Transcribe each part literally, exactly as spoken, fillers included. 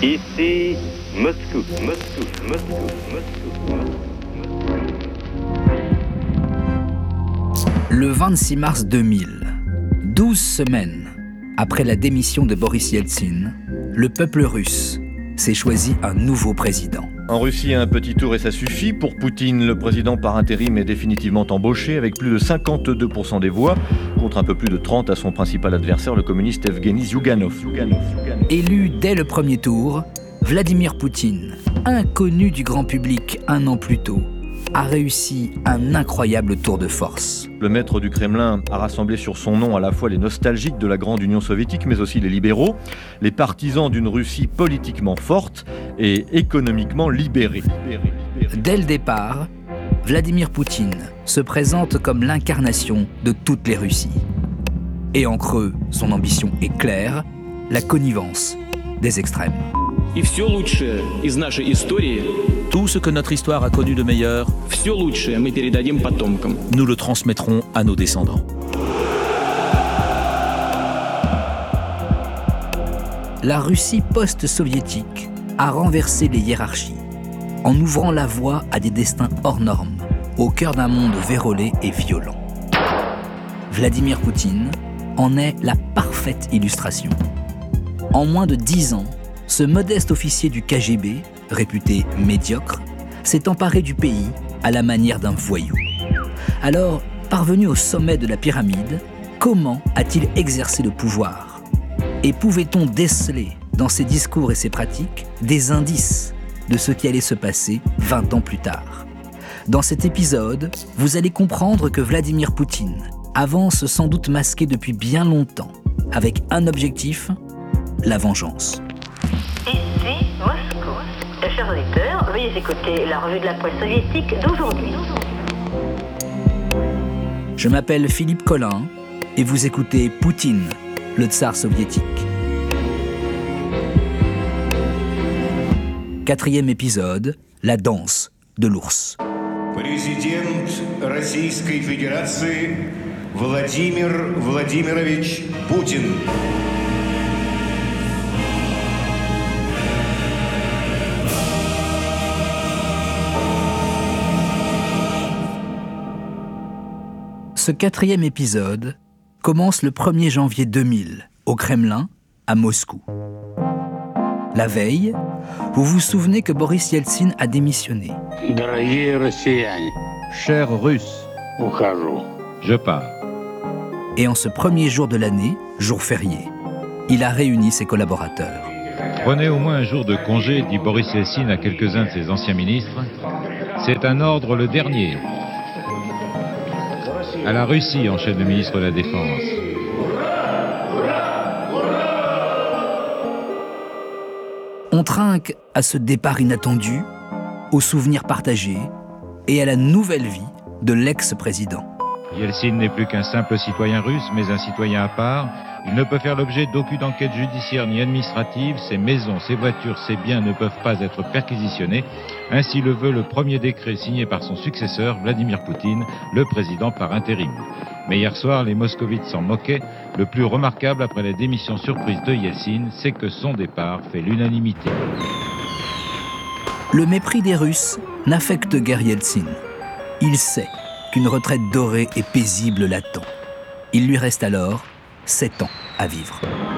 Ici, Moscou, Moscou, Moscou, Moscou. Le vingt-six mars deux mille, douze semaines après la démission de Boris Yeltsin, le peuple russe s'est choisi un nouveau président. En Russie, un petit tour et ça suffit. Pour Poutine, le président par intérim est définitivement embauché avec plus de cinquante-deux pour cent des voix, contre un peu plus de trente à son principal adversaire, le communiste Evgeny Zyuganov. Élu dès le premier tour, Vladimir Poutine, inconnu du grand public un an plus tôt, a réussi un incroyable tour de force. Le maître du Kremlin a rassemblé sur son nom à la fois les nostalgiques de la grande Union soviétique, mais aussi les libéraux, les partisans d'une Russie politiquement forte et économiquement libérée. Dès le départ, Vladimir Poutine se présente comme l'incarnation de toutes les Russies. Et en creux, son ambition est claire, la connivence des extrêmes. Tout ce que notre histoire a connu de meilleur, nous le transmettrons à nos descendants. La Russie post-soviétique a renversé les hiérarchies, en ouvrant la voie à des destins hors normes, au cœur d'un monde vérolé et violent. Vladimir Poutine en est la parfaite illustration. En moins de dix ans, ce modeste officier du K G B, réputé médiocre, s'est emparé du pays à la manière d'un voyou. Alors, parvenu au sommet de la pyramide, comment a-t-il exercé le pouvoir ? Et pouvait-on déceler dans ses discours et ses pratiques des indices de ce qui allait se passer vingt ans plus tard ? Dans cet épisode, vous allez comprendre que Vladimir Poutine avance sans doute masqué depuis bien longtemps, avec un objectif, la vengeance. Ici, Moscou. Chers auditeurs, veuillez écouter la revue de la presse soviétique d'aujourd'hui. Je m'appelle Philippe Collin et vous écoutez Poutine, le tsar soviétique. Quatrième épisode, la danse de l'ours. Président Российской Fédération, Vladimir Vladimirovich Poutine. Ce quatrième épisode commence le premier janvier deux mille, au Kremlin, à Moscou. La veille, vous vous souvenez que Boris Yeltsin a démissionné. Chers Russes, je pars. Et en ce premier jour de l'année, jour férié, il a réuni ses collaborateurs. Prenez au moins un jour de congé, dit Boris Yeltsin à quelques-uns de ses anciens ministres. C'est un ordre le dernier. À la Russie, enchaîne le ministre de la Défense. On trinque à ce départ inattendu, aux souvenirs partagés et à la nouvelle vie de l'ex-président. Yeltsin n'est plus qu'un simple citoyen russe, mais un citoyen à part. Il ne peut faire l'objet d'aucune enquête judiciaire ni administrative. Ses maisons, ses voitures, ses biens ne peuvent pas être perquisitionnés. Ainsi le veut le premier décret signé par son successeur, Vladimir Poutine, le président par intérim. Mais hier soir, les moscovites s'en moquaient. Le plus remarquable après la démission surprise de Yeltsin, c'est que son départ fait l'unanimité. Le mépris des Russes n'affecte guère Yeltsin. Il sait qu'une retraite dorée et paisible l'attend. Il lui reste alors sept ans à vivre.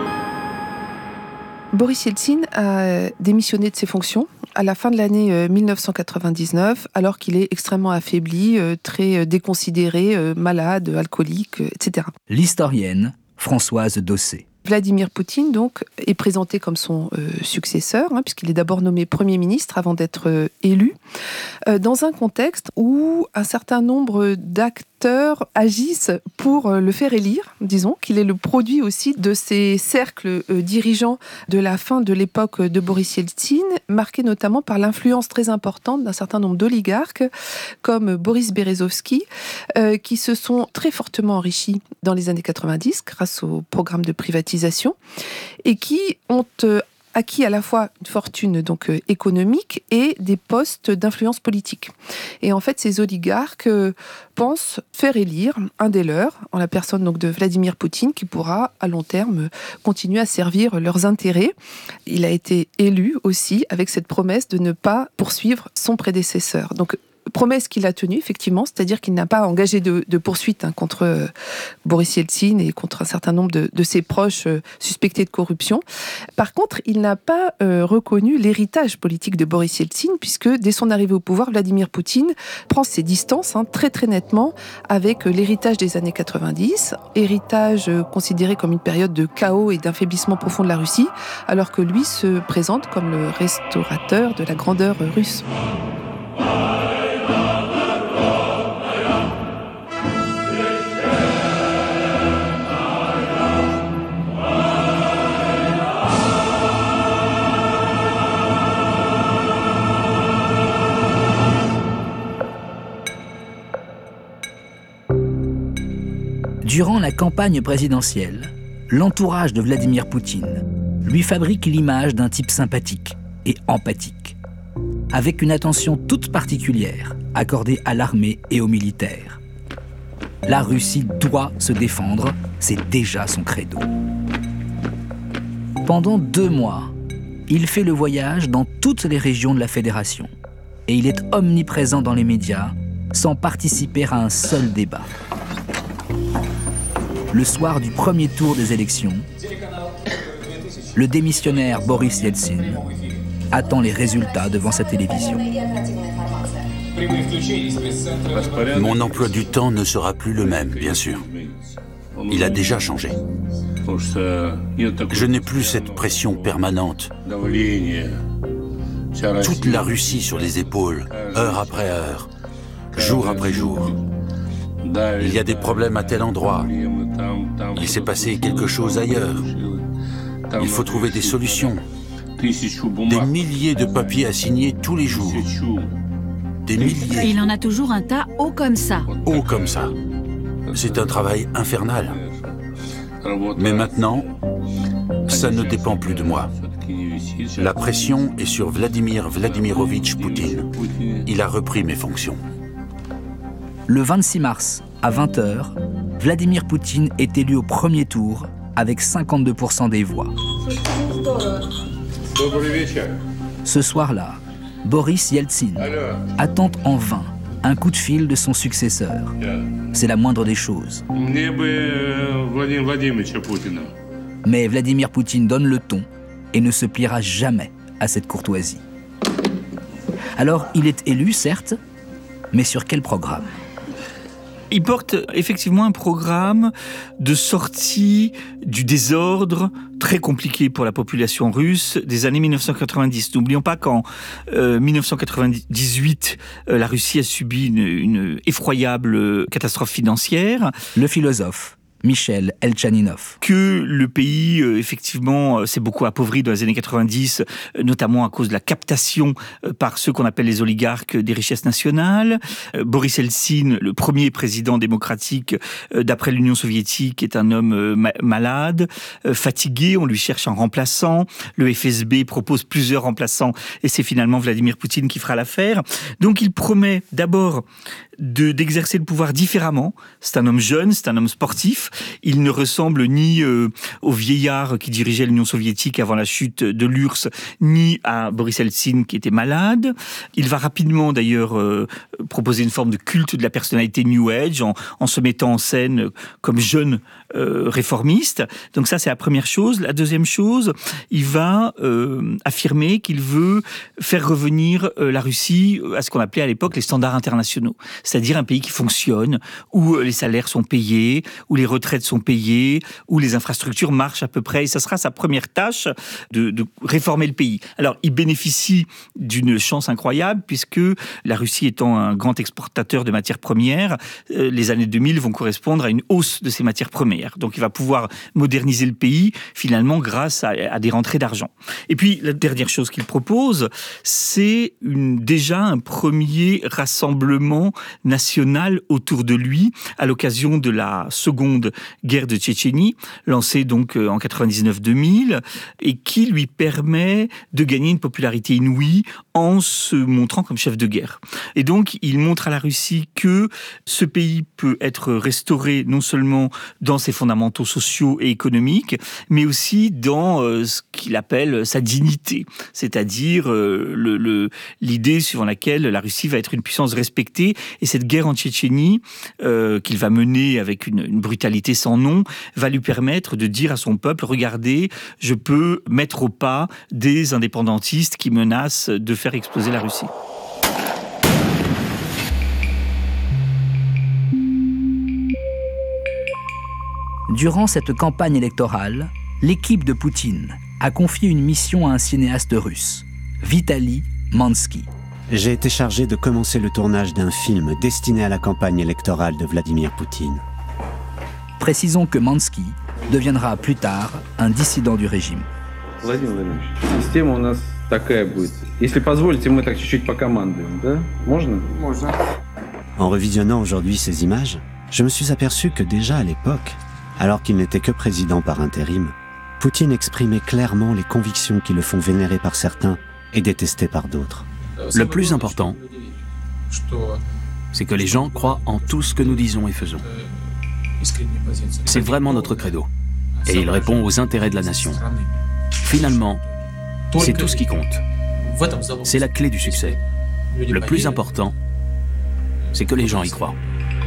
Boris Yeltsin a démissionné de ses fonctions à la fin de l'année mille neuf cent quatre-vingt-dix-neuf, alors qu'il est extrêmement affaibli, très déconsidéré, malade, alcoolique, et cetera. L'historienne Françoise Dossé. Vladimir Poutine, donc, est présenté comme son euh, successeur, hein, puisqu'il est d'abord nommé Premier ministre avant d'être euh, élu, euh, dans un contexte où un certain nombre d'acteurs agissent pour euh, le faire élire, disons, qu'il est le produit aussi de ces cercles euh, dirigeants de la fin de l'époque de Boris Yeltsin, marqués notamment par l'influence très importante d'un certain nombre d'oligarques, comme Boris Berezovsky, euh, qui se sont très fortement enrichis dans les années quatre-vingt-dix grâce au programme de privatisation et qui ont acquis à la fois une fortune donc euh, économique et des postes d'influence politique. Et en fait, ces oligarques euh, pensent faire élire un des leurs, en la personne donc de Vladimir Poutine, qui pourra à long terme continuer à servir leurs intérêts. Il a été élu aussi avec cette promesse de ne pas poursuivre son prédécesseur. Donc promesse qu'il a tenue, effectivement, c'est-à-dire qu'il n'a pas engagé de, de poursuite hein, contre euh, Boris Yeltsin et contre un certain nombre de, de ses proches euh, suspectés de corruption. Par contre, il n'a pas euh, reconnu l'héritage politique de Boris Yeltsin, puisque dès son arrivée au pouvoir, Vladimir Poutine prend ses distances hein, très très nettement avec euh, l'héritage des années quatre-vingt-dix, héritage euh, considéré comme une période de chaos et d'affaiblissement profond de la Russie, alors que lui se présente comme le restaurateur de la grandeur euh, russe. Durant la campagne présidentielle, l'entourage de Vladimir Poutine lui fabrique l'image d'un type sympathique et empathique, avec une attention toute particulière accordée à l'armée et aux militaires. La Russie doit se défendre, c'est déjà son credo. Pendant deux mois, il fait le voyage dans toutes les régions de la Fédération et il est omniprésent dans les médias sans participer à un seul débat. Le soir du premier tour des élections, le démissionnaire Boris Yeltsin attend les résultats devant sa télévision. Mon emploi du temps ne sera plus le même, bien sûr. Il a déjà changé. Je n'ai plus cette pression permanente. Toute la Russie sur les épaules, heure après heure, jour après jour. Il y a des problèmes à tel endroit. Il s'est passé quelque chose ailleurs. Il faut trouver des solutions. Des milliers de papiers à signer tous les jours. Des milliers. Il en a toujours un tas haut comme ça. Haut comme ça. C'est un travail infernal. Mais maintenant, ça ne dépend plus de moi. La pression est sur Vladimir Vladimirovitch Poutine. Il a repris mes fonctions. Le vingt-six mars, à vingt heures, Vladimir Poutine est élu au premier tour avec cinquante-deux pour cent des voix. Ce soir-là, Boris Yeltsin attend en vain un coup de fil de son successeur. C'est la moindre des choses. Mais Vladimir Poutine donne le ton et ne se pliera jamais à cette courtoisie. Alors, il est élu, certes, mais sur quel programme ? Il porte effectivement un programme de sortie du désordre très compliqué pour la population russe des années mille neuf cent quatre-vingt-dix. N'oublions pas qu'en euh, mille neuf cent quatre-vingt-dix-huit, euh, la Russie a subi une, une effroyable catastrophe financière. Le philosophe Michel Elchaninov. Que le pays, euh, effectivement, euh, s'est beaucoup appauvri dans les années quatre-vingt-dix, euh, notamment à cause de la captation euh, par ceux qu'on appelle les oligarques des richesses nationales. Euh, Boris Yeltsin, le premier président démocratique euh, d'après l'Union soviétique, est un homme euh, ma- malade, euh, fatigué, on lui cherche un remplaçant. Le F S B propose plusieurs remplaçants et c'est finalement Vladimir Poutine qui fera l'affaire. Donc il promet d'abord de, d'exercer le pouvoir différemment. C'est un homme jeune, c'est un homme sportif. Il ne ressemble ni euh, au vieillard qui dirigeait l'Union soviétique avant la chute de l'U R S S, ni à Boris Yeltsin qui était malade. Il va rapidement d'ailleurs euh, proposer une forme de culte de la personnalité New Age en, en se mettant en scène comme jeune euh, réformiste. Donc ça, c'est la première chose. La deuxième chose, il va euh, affirmer qu'il veut faire revenir euh, la Russie à ce qu'on appelait à l'époque les standards internationaux. C'est-à-dire un pays qui fonctionne, où les salaires sont payés, où les retraites sont payées, où les infrastructures marchent à peu près. Et ça sera sa première tâche de, de réformer le pays. Alors, il bénéficie d'une chance incroyable, puisque la Russie étant un grand exportateur de matières premières, euh, les années deux mille vont correspondre à une hausse de ces matières premières. Donc, il va pouvoir moderniser le pays, finalement, grâce à, à des rentrées d'argent. Et puis, la dernière chose qu'il propose, c'est une, déjà un premier rassemblement national autour de lui, à l'occasion de la seconde seconde guerre de Tchétchénie, lancée donc en quatre-vingt-dix-neuf deux mille, et qui lui permet de gagner une popularité inouïe en se montrant comme chef de guerre. Et donc, il montre à la Russie que ce pays peut être restauré non seulement dans ses fondamentaux sociaux et économiques, mais aussi dans euh, ce qu'il appelle sa dignité, c'est-à-dire euh, le, le, l'idée suivant laquelle la Russie va être une puissance respectée, et cette guerre en Tchétchénie, euh, qu'il va mener avec une, une brutalité sans nom, va lui permettre de dire à son peuple, regardez, je peux mettre au pas des indépendantistes qui menacent de faire exploser la Russie. Durant cette campagne électorale, l'équipe de Poutine a confié une mission à un cinéaste russe, Vitaly Mansky. J'ai été chargé de commencer le tournage d'un film destiné à la campagne électorale de Vladimir Poutine. Précisons que Mansky deviendra plus tard un dissident du régime. Владимир Владимирович, система у нас такая будет. Если позволите, мы так чуть-чуть покомандуем, да? Можно? Можно. En revisionnant aujourd'hui ces images, je me suis aperçu que déjà à l'époque, alors qu'il n'était que président par intérim, Poutine exprimait clairement les convictions qui le font vénérer par certains et détester par d'autres. Le plus important, c'est que les gens croient en tout ce que nous disons et faisons. C'est vraiment notre credo. Et il répond aux intérêts de la nation. Finalement, c'est tout ce qui compte. C'est la clé du succès. Le plus important, c'est que les gens y croient.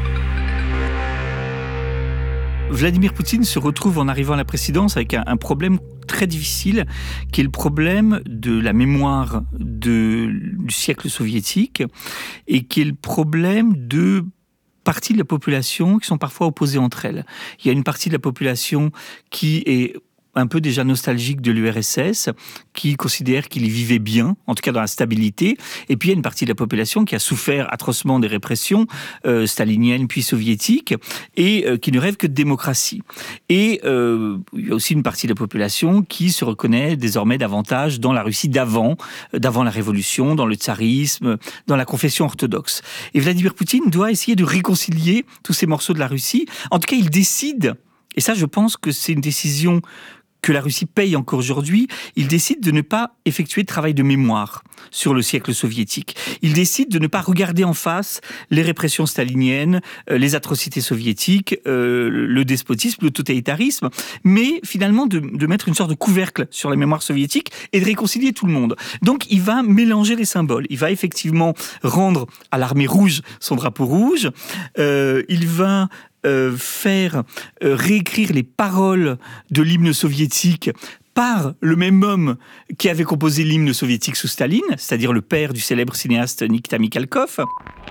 Vladimir Poutine se retrouve en arrivant à la présidence avec un, un problème très difficile, qui est le problème de la mémoire de, du siècle soviétique, et qui est le problème de parties de la population qui sont parfois opposées entre elles. Il y a une partie de la population qui est un peu déjà nostalgique de l'U R S S, qui considère qu'il y vivait bien, en tout cas dans la stabilité. Et puis il y a une partie de la population qui a souffert atrocement des répressions euh, staliniennes puis soviétiques et euh, qui ne rêve que de démocratie. Et euh, il y a aussi une partie de la population qui se reconnaît désormais davantage dans la Russie d'avant, d'avant la Révolution, dans le tsarisme, dans la confession orthodoxe. Et Vladimir Poutine doit essayer de réconcilier tous ces morceaux de la Russie. En tout cas, il décide, et ça je pense que c'est une décision que la Russie paye encore aujourd'hui, il décide de ne pas effectuer de travail de mémoire sur le siècle soviétique. Il décide de ne pas regarder en face les répressions staliniennes, les atrocités soviétiques, euh, le despotisme, le totalitarisme, mais finalement de, de mettre une sorte de couvercle sur la mémoire soviétique et de réconcilier tout le monde. Donc il va mélanger les symboles. Il va effectivement rendre à l'armée rouge son drapeau rouge. Euh, il va Euh, faire euh, réécrire les paroles de l'hymne soviétique par le même homme qui avait composé l'hymne soviétique sous Staline, c'est-à-dire le père du célèbre cinéaste Nikita Mikhalkov.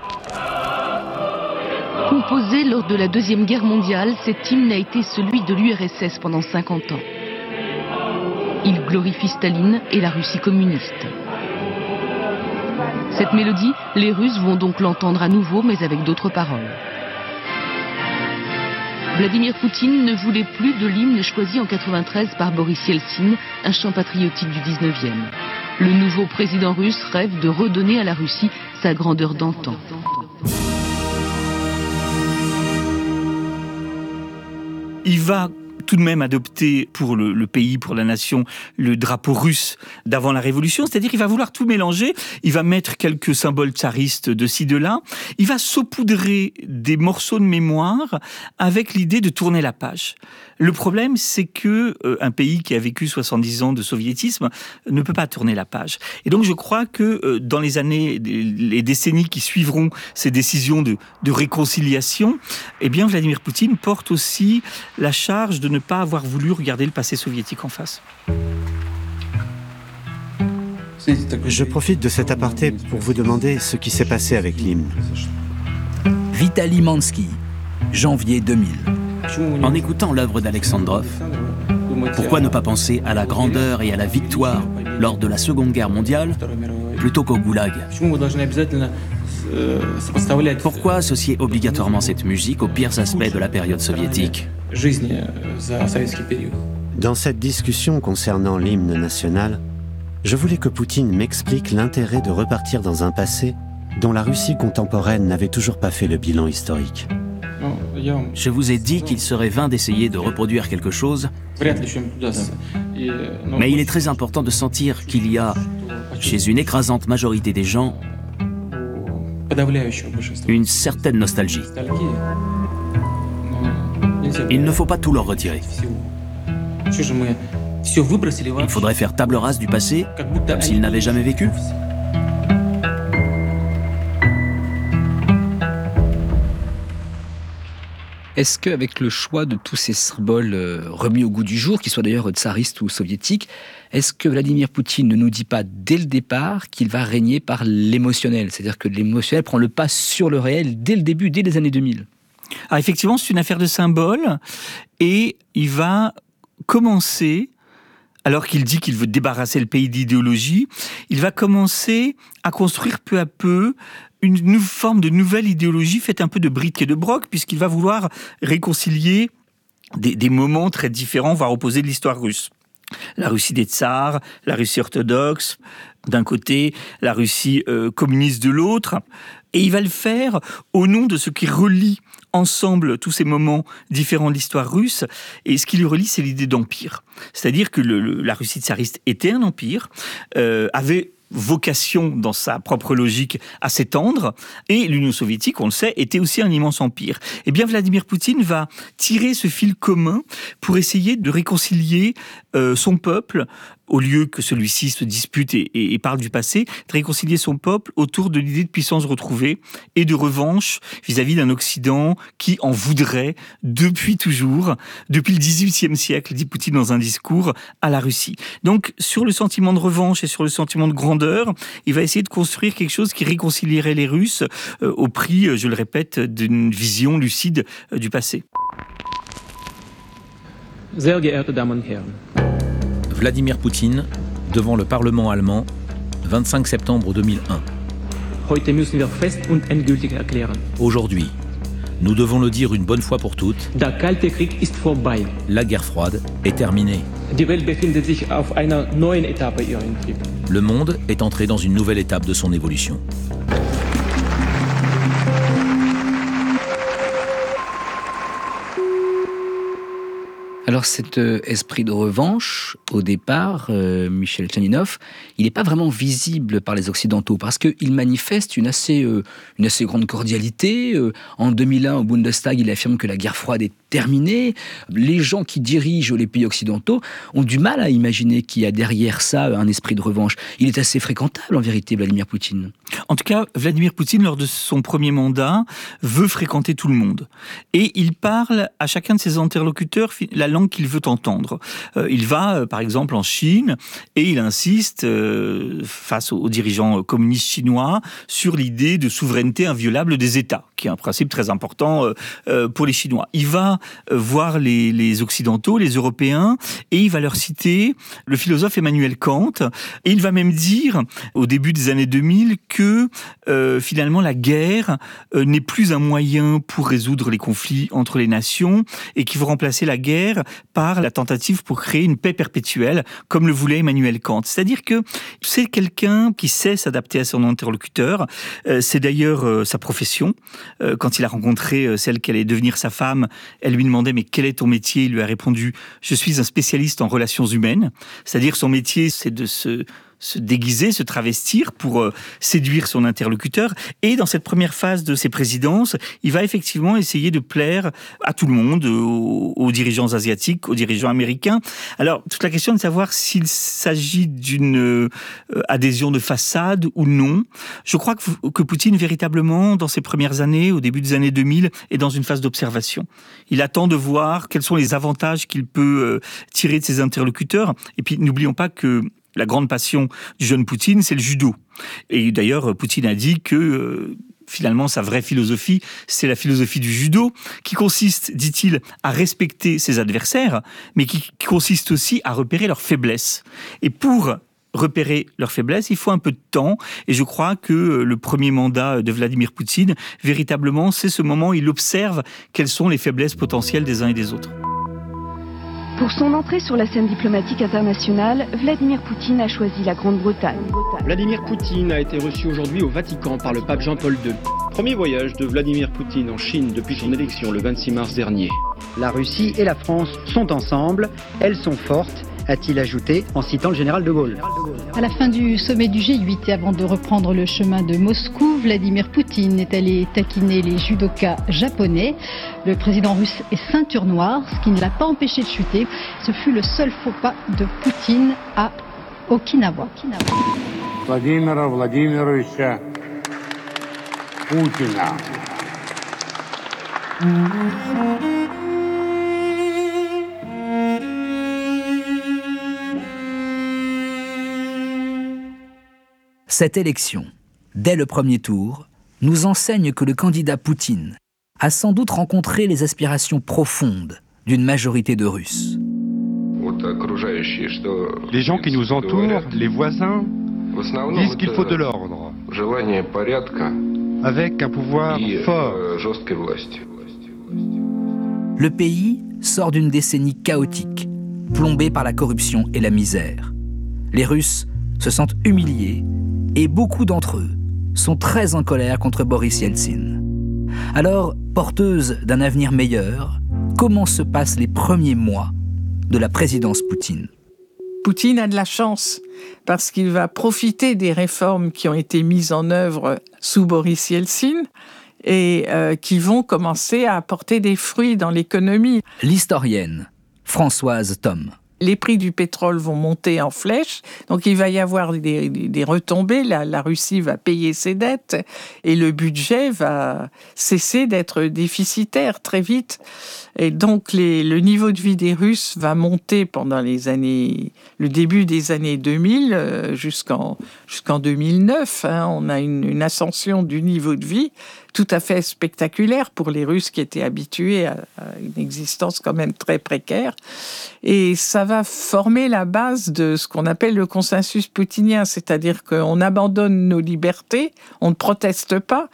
Composé lors de la Deuxième Guerre mondiale, cet hymne a été celui de l'U R S S pendant cinquante ans. Il glorifie Staline et la Russie communiste. Cette mélodie, les Russes vont donc l'entendre à nouveau, mais avec d'autres paroles. Vladimir Poutine ne voulait plus de l'hymne choisi en quatre-vingt-treize par Boris Yeltsin, un chant patriotique du dix-neuvième. Le nouveau président russe rêve de redonner à la Russie sa grandeur d'antan. Il va tout de même adopter pour le, le pays, pour la nation, le drapeau russe d'avant la Révolution, c'est-à-dire qu'il va vouloir tout mélanger, il va mettre quelques symboles tsaristes de ci, de là, il va saupoudrer des morceaux de mémoire avec l'idée de tourner la page. Le problème, c'est que euh, un pays qui a vécu soixante-dix ans de soviétisme ne peut pas tourner la page. Et donc je crois que euh, dans les années, les décennies qui suivront ces décisions de, de réconciliation, eh bien Vladimir Poutine porte aussi la charge de ne pas avoir voulu regarder le passé soviétique en face. Je profite de cet aparté pour vous demander ce qui s'est passé avec l'hymne. Vitaly Mansky, janvier deux mille. En écoutant l'œuvre d'Alexandrov, pourquoi ne pas penser à la grandeur et à la victoire lors de la Seconde Guerre mondiale plutôt qu'au goulag? Pourquoi associer obligatoirement cette musique aux pires aspects de la période soviétique? Dans cette discussion concernant l'hymne national, je voulais que Poutine m'explique l'intérêt de repartir dans un passé dont la Russie contemporaine n'avait toujours pas fait le bilan historique. Je vous ai dit qu'il serait vain d'essayer de reproduire quelque chose, mais il est très important de sentir qu'il y a, chez une écrasante majorité des gens, une certaine nostalgie. Il ne faut pas tout leur retirer. Il faudrait faire table rase du passé, comme s'ils n'avaient jamais vécu. Est-ce qu'avec le choix de tous ces symboles remis au goût du jour, qu'ils soient d'ailleurs tsaristes ou soviétiques, est-ce que Vladimir Poutine ne nous dit pas dès le départ qu'il va régner par l'émotionnel ? C'est-à-dire que l'émotionnel prend le pas sur le réel dès le début, dès les années deux mille. Ah, effectivement, c'est une affaire de symboles et il va commencer, alors qu'il dit qu'il veut débarrasser le pays d'idéologie, il va commencer à construire peu à peu une forme de nouvelle idéologie faite un peu de briques et de broc, puisqu'il va vouloir réconcilier des, des moments très différents, voire opposés de l'histoire russe. La Russie des tsars, la Russie orthodoxe, d'un côté, la Russie euh, communiste de l'autre. Et il va le faire au nom de ce qui relie ensemble tous ces moments différents de l'histoire russe. Et ce qui lui relie, c'est l'idée d'empire. C'est-à-dire que le, le, la Russie tsariste était un empire, euh, avait vocation, dans sa propre logique, à s'étendre, et l'Union soviétique, on le sait, était aussi un immense empire. Eh bien, Vladimir Poutine va tirer ce fil commun pour essayer de réconcilier euh, son peuple, au lieu que celui-ci se dispute et, et, et parle du passé, de réconcilier son peuple autour de l'idée de puissance retrouvée et de revanche vis-à-vis d'un Occident qui en voudrait depuis toujours, depuis le dix-huitième siècle, dit Poutine dans un discours, à la Russie. Donc, sur le sentiment de revanche et sur le sentiment de grandeur, il va essayer de construire quelque chose qui réconcilierait les Russes euh, au prix, je le répète, d'une vision lucide euh, du passé. Sehr geehrte Damen und Herren. Vladimir Poutine, devant le Parlement allemand, vingt-cinq septembre deux mille un. Heute müssen wir fest und endgültig erklären. Aujourd'hui, nous devons le dire une bonne fois pour toutes. Der Kalte Krieg ist vorbei. La guerre froide est terminée. Die Welt befindet sich auf einer neuen Etappe ihrer Entwicklung. Le monde est entré dans une nouvelle étape de son évolution. Alors cet euh, esprit de revanche, au départ, euh, Michel Tcherninov, il n'est pas vraiment visible par les Occidentaux, parce qu'il manifeste une assez, euh, une assez grande cordialité. Euh, en deux mille un, au Bundestag, il affirme que la guerre froide est terminée. Les gens qui dirigent les pays occidentaux ont du mal à imaginer qu'il y a derrière ça un esprit de revanche. Il est assez fréquentable, en vérité, Vladimir Poutine. En tout cas, Vladimir Poutine, lors de son premier mandat, veut fréquenter tout le monde. Et il parle à chacun de ses interlocuteurs la langue qu'il veut entendre. Euh, il va, euh, par exemple, en Chine, et il insiste, euh, face aux, aux dirigeants communistes chinois, sur l'idée de souveraineté inviolable des États, qui est un principe très important euh, euh, pour les Chinois. Il va euh, voir les, les Occidentaux, les Européens, et il va leur citer le philosophe Emmanuel Kant, et il va même dire, au début des années deux mille, que euh, finalement la guerre euh, n'est plus un moyen pour résoudre les conflits entre les nations, et qu'il faut remplacer la guerre par la tentative pour créer une paix perpétuelle, comme le voulait Emmanuel Kant. C'est-à-dire que c'est quelqu'un qui sait s'adapter à son interlocuteur. Euh, c'est d'ailleurs euh, sa profession. Euh, quand il a rencontré euh, celle qui allait devenir sa femme, elle lui demandait « Mais quel est ton métier ?» Il lui a répondu « Je suis un spécialiste en relations humaines. » C'est-à-dire son métier, c'est de se... se déguiser, se travestir pour euh, séduire son interlocuteur. Et dans cette première phase de ses présidences, il va effectivement essayer de plaire à tout le monde, aux, aux dirigeants asiatiques, aux dirigeants américains. Alors, toute la question est de savoir s'il s'agit d'une euh, adhésion de façade ou non. Je crois que, que Poutine, véritablement, dans ses premières années, au début des années deux mille, est dans une phase d'observation. Il attend de voir quels sont les avantages qu'il peut euh, tirer de ses interlocuteurs. Et puis, n'oublions pas que la grande passion du jeune Poutine, c'est le judo. Et d'ailleurs, Poutine a dit que euh, finalement, sa vraie philosophie, c'est la philosophie du judo, qui consiste, dit-il, à respecter ses adversaires, mais qui consiste aussi à repérer leurs faiblesses. Et pour repérer leurs faiblesses, il faut un peu de temps. Et je crois que le premier mandat de Vladimir Poutine, véritablement, c'est ce moment où il observe quelles sont les faiblesses potentielles des uns et des autres. Pour son entrée sur la scène diplomatique internationale, Vladimir Poutine a choisi la Grande-Bretagne. Vladimir Poutine a été reçu aujourd'hui au Vatican par le pape Jean-Paul deux. Premier voyage de Vladimir Poutine en Chine depuis son élection le vingt-six mars dernier. La Russie et la France sont ensemble, elles sont fortes, a-t-il ajouté en citant le général de Gaulle. À la fin du sommet du G huit et avant de reprendre le chemin de Moscou, Vladimir Poutine est allé taquiner les judokas japonais. Le président russe est ceinture noire, ce qui ne l'a pas empêché de chuter. Ce fut le seul faux pas de Poutine à Okinawa. Vladimir Vladimirovich Poutine. Cette élection, dès le premier tour, nous enseigne que le candidat Poutine a sans doute rencontré les aspirations profondes d'une majorité de Russes. Les gens qui nous entourent, les voisins, disent qu'il faut de l'ordre, avec un pouvoir fort. Le pays sort d'une décennie chaotique, plombée par la corruption et la misère. Les Russes se sentent humiliés et beaucoup d'entre eux sont très en colère contre Boris Yeltsin. Alors, porteuse d'un avenir meilleur, comment se passent les premiers mois de la présidence Poutine ? Poutine a de la chance parce qu'il va profiter des réformes qui ont été mises en œuvre sous Boris Yeltsin et euh, qui vont commencer à apporter des fruits dans l'économie. L'historienne Françoise Thom. Les prix du pétrole vont monter en flèche, donc il va y avoir des, des retombées, la, la Russie va payer ses dettes et le budget va cesser d'être déficitaire très vite. Et donc les, le niveau de vie des Russes va monter pendant les années, le début des années deux mille jusqu'en, jusqu'en deux mille neuf. Hein, on a une, une ascension du niveau de vie tout à fait spectaculaire pour les Russes qui étaient habitués à, à une existence quand même très précaire. Et ça va former la base de ce qu'on appelle le consensus poutinien, c'est-à-dire qu'on abandonne nos libertés, on ne proteste pas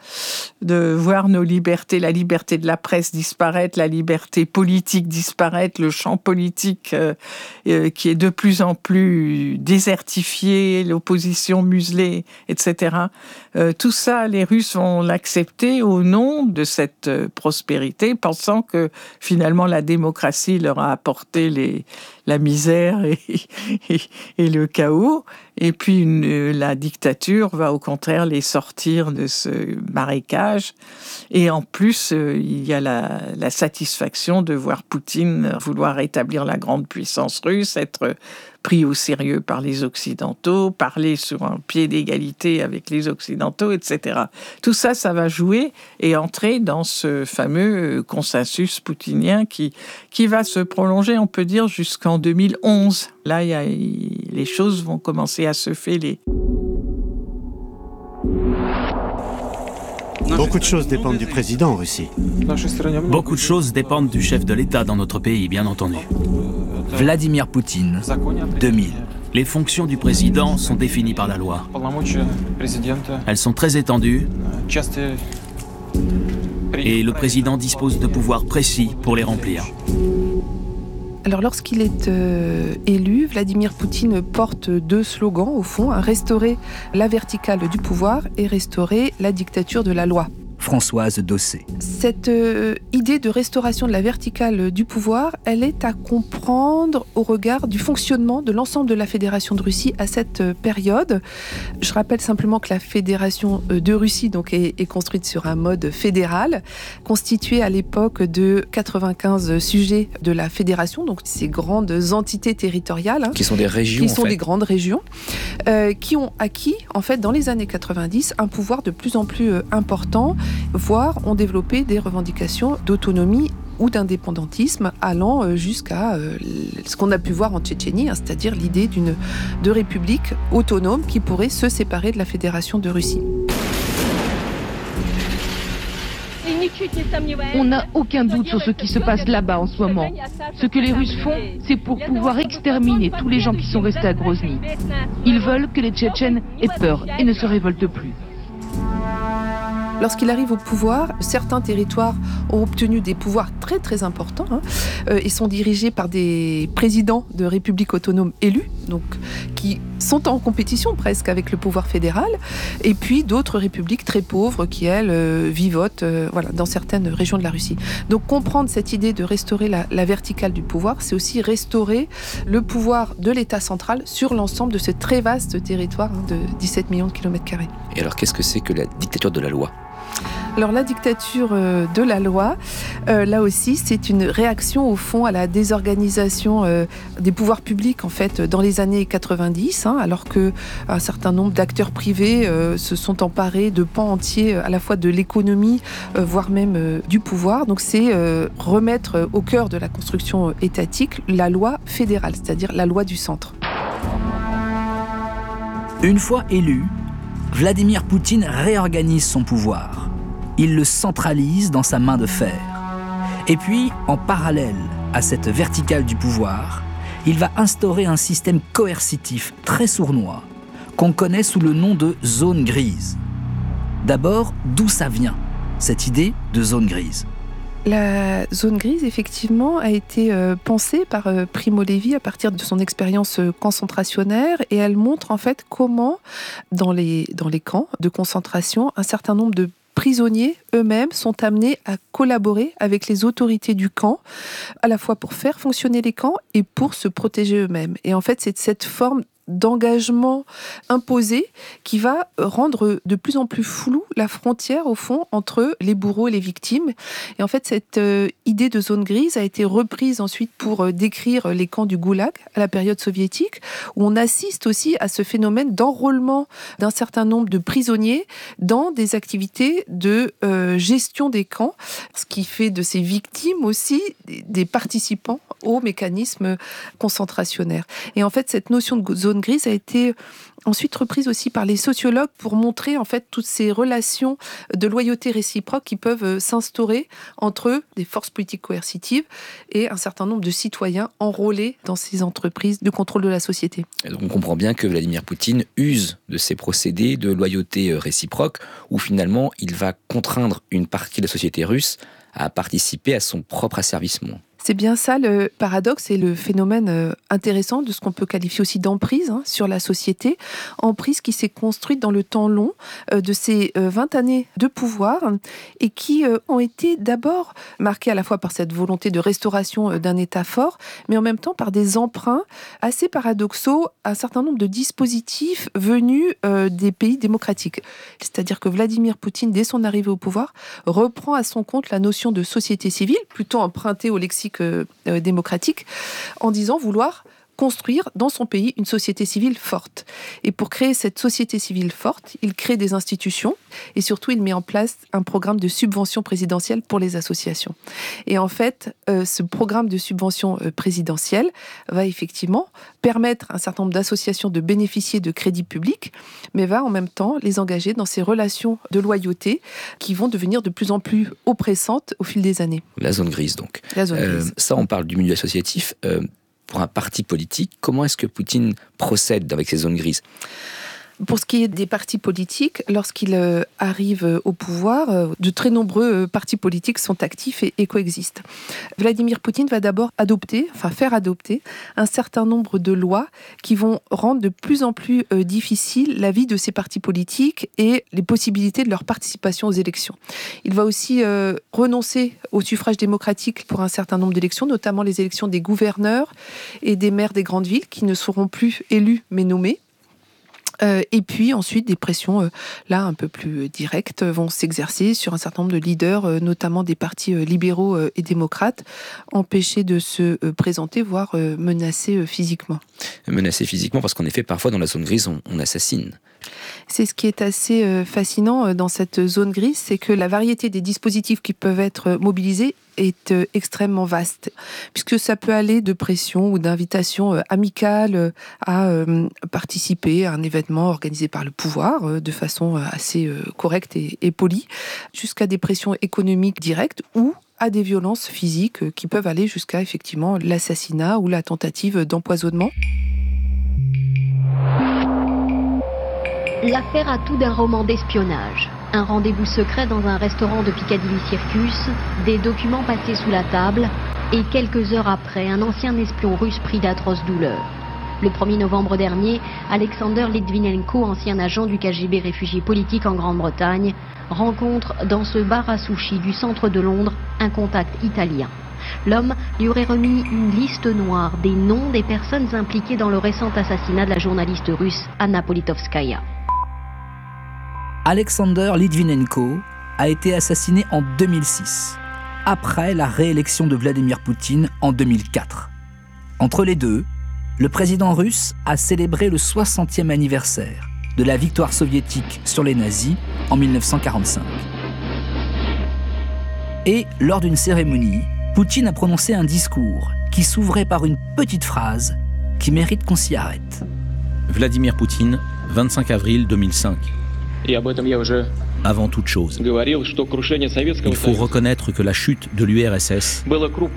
de voir nos libertés, la liberté de la presse disparaître, la liberté politique disparaître, le champ politique euh, euh, qui est de plus en plus désertifié, l'opposition muselée, et cetera. Euh, tout ça, les Russes vont l'accepter au nom de cette prospérité, pensant que finalement la démocratie leur a apporté les, la misère et, et, et le chaos. Et puis une, la dictature va au contraire les sortir de ce marécage. Et en plus, euh, il y a la, la satisfaction de voir Poutine vouloir rétablir la grande puissance russe, être pris au sérieux par les Occidentaux, parler sur un pied d'égalité avec les Occidentaux, et cetera. Tout ça, ça va jouer et entrer dans ce fameux consensus poutinien qui, qui va se prolonger, on peut dire, jusqu'en deux mille onze. Là, il y a, les choses vont commencer à se fêler. Beaucoup de choses dépendent du président en Russie. Beaucoup de choses dépendent du chef de l'État dans notre pays, bien entendu. Vladimir Poutine, deux mille. Les fonctions du président sont définies par la loi. Elles sont très étendues et le président dispose de pouvoirs précis pour les remplir. Alors lorsqu'il est euh, élu, Vladimir Poutine porte deux slogans au fond, hein, restaurer la verticale du pouvoir et restaurer la dictature de la loi. Françoise Dossé. Cette euh, idée de restauration de la verticale du pouvoir, elle est à comprendre au regard du fonctionnement de l'ensemble de la Fédération de Russie à cette euh, période. Je rappelle simplement que la Fédération euh, de Russie donc, est, est construite sur un mode fédéral, constituée à l'époque de quatre-vingt-quinze sujets de la Fédération, donc ces grandes entités territoriales. Hein, qui sont des régions, Qui sont en fait. des grandes régions, euh, qui ont acquis, en fait, dans les années quatre-vingt-dix, un pouvoir de plus en plus euh, important, voire ont développé des revendications d'autonomie ou d'indépendantisme allant jusqu'à ce qu'on a pu voir en Tchétchénie, hein, c'est-à-dire l'idée d'une de république autonome qui pourrait se séparer de la Fédération de Russie. On n'a aucun doute sur ce qui se passe là-bas en ce moment. Ce que les Russes font, c'est pour pouvoir exterminer tous les gens qui sont restés à Grozny. Ils veulent que les Tchétchènes aient peur et ne se révoltent plus. Lorsqu'il arrive au pouvoir, certains territoires ont obtenu des pouvoirs très très importants hein, euh, et sont dirigés par des présidents de républiques autonomes élus, donc qui sont en compétition presque avec le pouvoir fédéral, et puis d'autres républiques très pauvres qui, elles, euh, vivotent euh, voilà, dans certaines régions de la Russie. Donc comprendre cette idée de restaurer la, la verticale du pouvoir, c'est aussi restaurer le pouvoir de l'État central sur l'ensemble de ce très vaste territoire hein, de dix-sept millions de kilomètres carrés. Et alors qu'est-ce que c'est que la dictature de la loi ? Alors la dictature euh, de la loi, euh, là aussi, c'est une réaction au fond à la désorganisation euh, des pouvoirs publics en fait dans les années quatre-vingt-dix, hein, alors que un certain nombre d'acteurs privés euh, se sont emparés de pans entiers à la fois de l'économie, euh, voire même euh, du pouvoir. Donc c'est euh, remettre au cœur de la construction étatique la loi fédérale, c'est-à-dire la loi du centre. Une fois élu, Vladimir Poutine réorganise son pouvoir. Il le centralise dans sa main de fer. Et puis, en parallèle à cette verticale du pouvoir, il va instaurer un système coercitif très sournois qu'on connaît sous le nom de zone grise. D'abord, d'où ça vient, cette idée de zone grise ? La zone grise, effectivement, a été euh, pensée par euh, Primo Levi à partir de son expérience euh, concentrationnaire et elle montre en fait comment, dans les, dans les camps de concentration, un certain nombre de prisonniers eux-mêmes sont amenés à collaborer avec les autorités du camp, à la fois pour faire fonctionner les camps et pour se protéger eux-mêmes. Et en fait, c'est cette forme d'engagement imposé qui va rendre de plus en plus floue la frontière, au fond, entre les bourreaux et les victimes. Et en fait, cette euh, idée de zone grise a été reprise ensuite pour euh, décrire les camps du Goulag à la période soviétique, où on assiste aussi à ce phénomène d'enrôlement d'un certain nombre de prisonniers dans des activités de euh, gestion des camps, ce qui fait de ces victimes aussi des participants au mécanisme concentrationnaire. Et en fait, cette notion de zone grise a été ensuite reprise aussi par les sociologues pour montrer en fait toutes ces relations de loyauté réciproque qui peuvent s'instaurer entre des forces politiques coercitives et un certain nombre de citoyens enrôlés dans ces entreprises de contrôle de la société. Et donc on comprend bien que Vladimir Poutine use de ces procédés de loyauté réciproque où finalement il va contraindre une partie de la société russe à participer à son propre asservissement. C'est bien ça le paradoxe et le phénomène intéressant de ce qu'on peut qualifier aussi d'emprise hein, sur la société. Emprise qui s'est construite dans le temps long euh, de ces euh, vingt années de pouvoir et qui euh, ont été d'abord marquées à la fois par cette volonté de restauration euh, d'un État fort, mais en même temps par des emprunts assez paradoxaux à un certain nombre de dispositifs venus euh, des pays démocratiques. C'est-à-dire que Vladimir Poutine, dès son arrivée au pouvoir, reprend à son compte la notion de société civile, plutôt empruntée au lexique Euh, euh, démocratique, en disant vouloir construire dans son pays une société civile forte. Et pour créer cette société civile forte, il crée des institutions et surtout il met en place un programme de subvention présidentielle pour les associations. Et en fait, euh, ce programme de subvention euh, présidentielle va effectivement permettre à un certain nombre d'associations de bénéficier de crédits publics, mais va en même temps les engager dans ces relations de loyauté qui vont devenir de plus en plus oppressantes au fil des années. La zone grise donc. La zone euh, grise. Ça, on parle du milieu associatif. Euh, Pour un parti politique, comment est-ce que Poutine procède avec ces zones grises ? Pour ce qui est des partis politiques, lorsqu'il euh, arrive euh, au pouvoir, euh, de très nombreux euh, partis politiques sont actifs et, et coexistent. Vladimir Poutine va d'abord adopter, enfin faire adopter, un certain nombre de lois qui vont rendre de plus en plus euh, difficile la vie de ces partis politiques et les possibilités de leur participation aux élections. Il va aussi euh, renoncer au suffrage démocratique pour un certain nombre d'élections, notamment les élections des gouverneurs et des maires des grandes villes qui ne seront plus élus mais nommés. Euh, et puis ensuite, des pressions euh, là un peu plus directes vont s'exercer sur un certain nombre de leaders, euh, notamment des partis euh, libéraux euh, et démocrates, empêchés de se euh, présenter, voire euh, menacés euh, physiquement. Menacés physiquement, parce qu'en effet, parfois dans la zone grise, on, on assassine. C'est ce qui est assez euh, fascinant euh, dans cette zone grise, c'est que la variété des dispositifs qui peuvent être mobilisés est euh, extrêmement vaste, puisque ça peut aller de pression ou d'invitation euh, amicale euh, à euh, participer à un événement organisé par le pouvoir euh, de façon euh, assez euh, correcte et, et polie, jusqu'à des pressions économiques directes ou à des violences physiques euh, qui peuvent aller jusqu'à effectivement l'assassinat ou la tentative d'empoisonnement. L'affaire a tout d'un roman d'espionnage. Un rendez-vous secret dans un restaurant de Piccadilly Circus, des documents passés sous la table, et quelques heures après, un ancien espion russe pris d'atroces douleurs. Le premier novembre dernier, Alexander Litvinenko, ancien agent du K G B réfugié politique en Grande-Bretagne, rencontre dans ce bar à sushi du centre de Londres un contact italien. L'homme lui aurait remis une liste noire des noms des personnes impliquées dans le récent assassinat de la journaliste russe Anna Politkovskaya. Alexander Litvinenko a été assassiné en deux mille six, après la réélection de Vladimir Poutine en deux mille quatre. Entre les deux, le président russe a célébré le soixantième anniversaire de la victoire soviétique sur les nazis en mille neuf cent quarante-cinq. Et lors d'une cérémonie, Poutine a prononcé un discours qui s'ouvrait par une petite phrase qui mérite qu'on s'y arrête. Vladimir Poutine, vingt-cinq avril deux mille cinq. Avant toute chose, il faut reconnaître que la chute de l'U R S S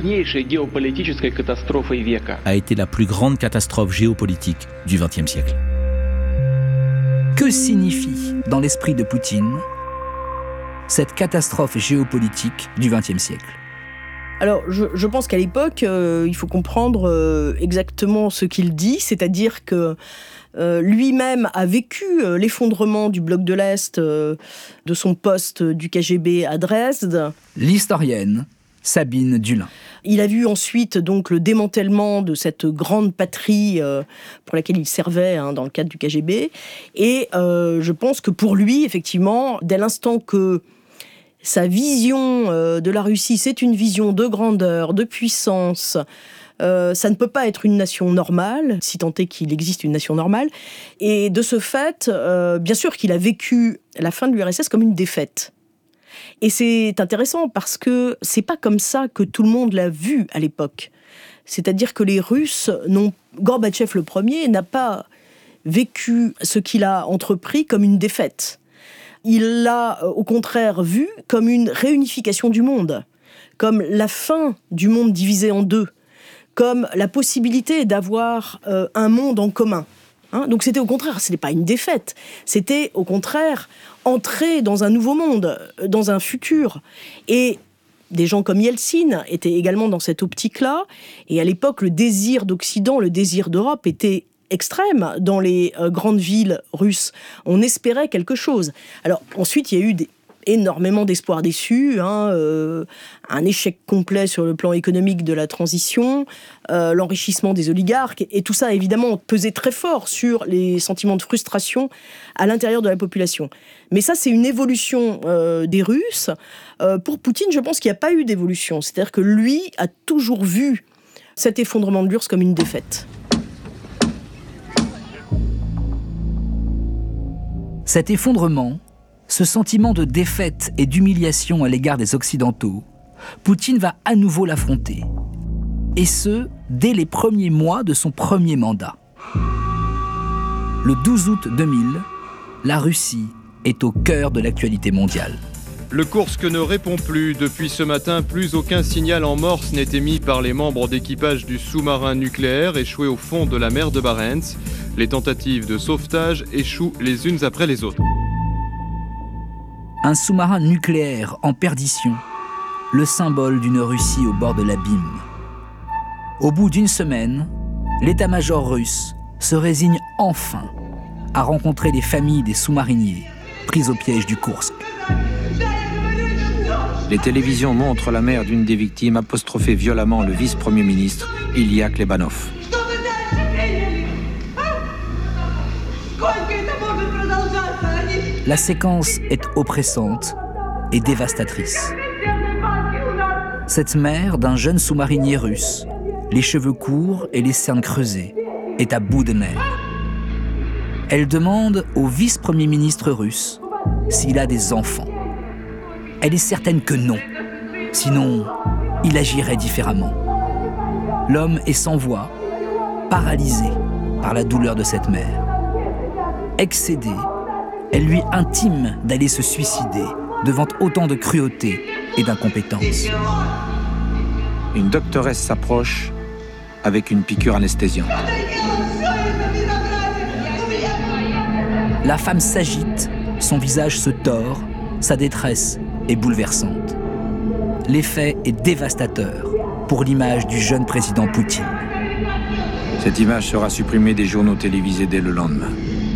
a été la plus grande catastrophe géopolitique du vingtième siècle. Que signifie, dans l'esprit de Poutine, cette catastrophe géopolitique du vingtième siècle ? Alors, je, je pense qu'à l'époque, euh, il faut comprendre euh, exactement ce qu'il dit, c'est-à-dire que euh, lui-même a vécu euh, l'effondrement du bloc de l'Est, euh, de son poste du K G B à Dresde. L'historienne Sabine Dulin. Il a vu ensuite donc le démantèlement de cette grande patrie euh, pour laquelle il servait hein, dans le cadre du K G B. Et euh, je pense que pour lui, effectivement, dès l'instant que sa vision euh, de la Russie, c'est une vision de grandeur, de puissance. Euh, ça ne peut pas être une nation normale, si tant est qu'il existe une nation normale. Et de ce fait, euh, bien sûr qu'il a vécu la fin de l'U R S S comme une défaite. Et c'est intéressant parce que c'est pas comme ça que tout le monde l'a vu à l'époque. C'est-à-dire que les Russes, n'ont, Gorbatchev le premier, n'a pas vécu ce qu'il a entrepris comme une défaite. Il l'a, au contraire, vu comme une réunification du monde, comme la fin du monde divisé en deux, comme la possibilité d'avoir euh, un monde en commun. Hein, donc c'était au contraire, ce n'est pas une défaite, c'était au contraire entrer dans un nouveau monde, dans un futur. Et des gens comme Yeltsin étaient également dans cette optique-là. Et à l'époque, le désir d'Occident, le désir d'Europe était extrême dans les euh, grandes villes russes. On espérait quelque chose. Alors ensuite, il y a eu des, énormément d'espoirs déçus, hein, euh, un échec complet sur le plan économique de la transition, euh, l'enrichissement des oligarques, et tout ça évidemment pesait très fort sur les sentiments de frustration à l'intérieur de la population. Mais ça, c'est une évolution euh, des Russes. Euh, pour Poutine, je pense qu'il n'y a pas eu d'évolution. C'est-à-dire que lui a toujours vu cet effondrement de l'U R S S comme une défaite. Cet effondrement, ce sentiment de défaite et d'humiliation à l'égard des Occidentaux, Poutine va à nouveau l'affronter. Et ce, dès les premiers mois de son premier mandat. Le douze août deux mille, la Russie est au cœur de l'actualité mondiale. Le Koursk ne répond plus. Depuis ce matin, plus aucun signal en morse n'est émis par les membres d'équipage du sous-marin nucléaire échoué au fond de la mer de Barents. Les tentatives de sauvetage échouent les unes après les autres. Un sous-marin nucléaire en perdition, le symbole d'une Russie au bord de l'abîme. Au bout d'une semaine, l'état-major russe se résigne enfin à rencontrer les familles des sous-mariniers pris au piège du Koursk. Les télévisions montrent la mère d'une des victimes apostropher violemment le vice-premier ministre Ilya Klebanov. La séquence est oppressante et dévastatrice. Cette mère d'un jeune sous-marinier russe, les cheveux courts et les cernes creusées, est à bout de nerfs. Elle demande au vice-premier ministre russe s'il a des enfants. Elle est certaine que non, sinon il agirait différemment. L'homme est sans voix, paralysé par la douleur de cette mère. Excédée, elle lui intime d'aller se suicider devant autant de cruauté et d'incompétence. Une doctoresse s'approche avec une piqûre anesthésiante. La femme s'agite, son visage se tord Sa détresse est bouleversante. L'effet est dévastateur pour l'image du jeune président Poutine. Cette image sera supprimée des journaux télévisés dès le lendemain.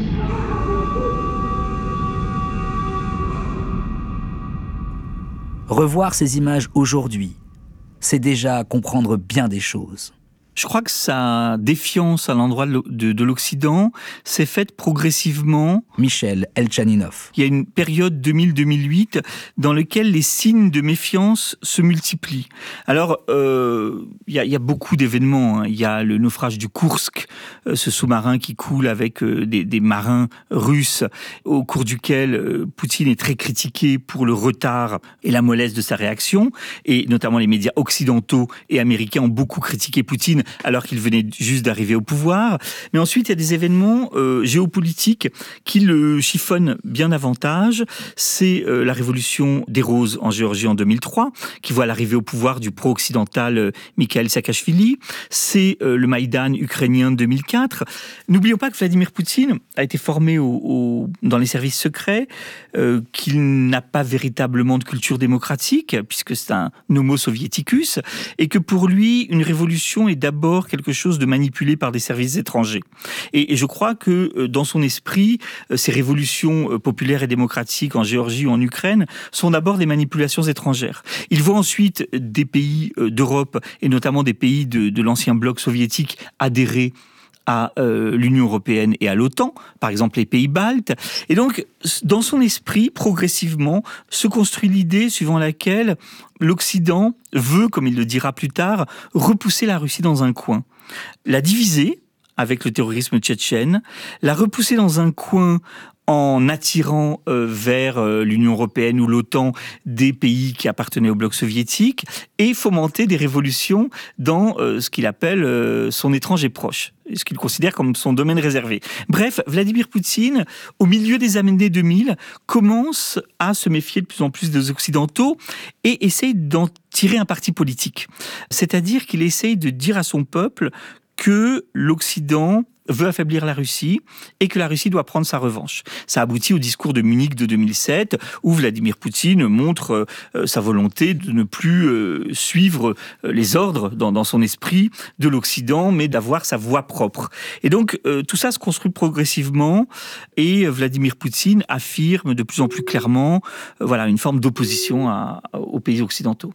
Revoir ces images aujourd'hui, c'est déjà comprendre bien des choses. Je crois que sa défiance à l'endroit de, de, de l'Occident s'est faite progressivement. Michel Elchaninov. Il y a une période deux mille à deux mille huit dans laquelle les signes de méfiance se multiplient. Alors, euh, il, y a, il y a beaucoup d'événements. Hein. Il y a le naufrage du Kursk, euh, ce sous-marin qui coule avec euh, des, des marins russes, au cours duquel euh, Poutine est très critiqué pour le retard et la mollesse de sa réaction. Et notamment les médias occidentaux et américains ont beaucoup critiqué Poutine alors qu'il venait juste d'arriver au pouvoir. Mais ensuite, il y a des événements euh, géopolitiques qui le chiffonnent bien davantage. C'est euh, la révolution des Roses en Géorgie en deux mille trois, qui voit l'arrivée au pouvoir du pro-occidental euh, Mikhail Saakashvili. C'est euh, le Maïdan ukrainien de deux mille quatre. N'oublions pas que Vladimir Poutine a été formé au, au, dans les services secrets, euh, qu'il n'a pas véritablement de culture démocratique, puisque c'est un homo soviéticus, et que pour lui, une révolution est d'abord quelque chose de manipulé par des services étrangers. Et, et je crois que dans son esprit, ces révolutions populaires et démocratiques en Géorgie ou en Ukraine sont d'abord des manipulations étrangères. Il voit ensuite des pays d'Europe, et notamment des pays de, de l'ancien bloc soviétique, adhérer à euh, l'Union européenne et à l'OTAN, par exemple les pays baltes. Et donc, dans son esprit, progressivement, se construit l'idée suivant laquelle l'Occident veut, comme il le dira plus tard, repousser la Russie dans un coin. La diviser avec le terrorisme tchétchène, la repousser dans un coin en attirant euh, vers euh, l'Union européenne ou l'OTAN des pays qui appartenaient au bloc soviétique, et fomenter des révolutions dans euh, ce qu'il appelle euh, son étranger proche, ce qu'il considère comme son domaine réservé. Bref, Vladimir Poutine, au milieu des années deux mille, commence à se méfier de plus en plus des Occidentaux et essaye d'en tirer un parti politique. C'est-à-dire qu'il essaye de dire à son peuple que l'Occident veut affaiblir la Russie et que la Russie doit prendre sa revanche. Ça aboutit au discours de Munich de deux mille sept, où Vladimir Poutine montre euh, sa volonté de ne plus euh, suivre euh, les ordres dans, dans son esprit de l'Occident, mais d'avoir sa voix propre. Et donc, euh, tout ça se construit progressivement, et Vladimir Poutine affirme de plus en plus clairement euh, voilà, une forme d'opposition à, à, aux pays occidentaux.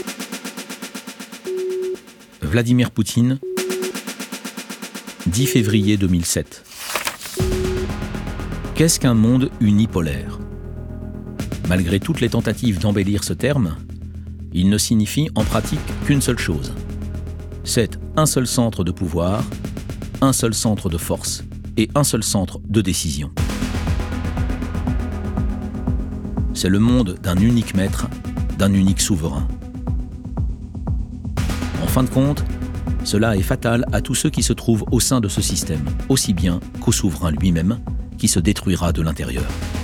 Vladimir Poutine, dix février deux mille sept. Qu'est-ce qu'un monde unipolaire ? Malgré toutes les tentatives d'embellir ce terme, il ne signifie en pratique qu'une seule chose. C'est un seul centre de pouvoir, un seul centre de force et un seul centre de décision. C'est le monde d'un unique maître, d'un unique souverain. En fin de compte, cela est fatal à tous ceux qui se trouvent au sein de ce système, aussi bien qu'au souverain lui-même, qui se détruira de l'intérieur.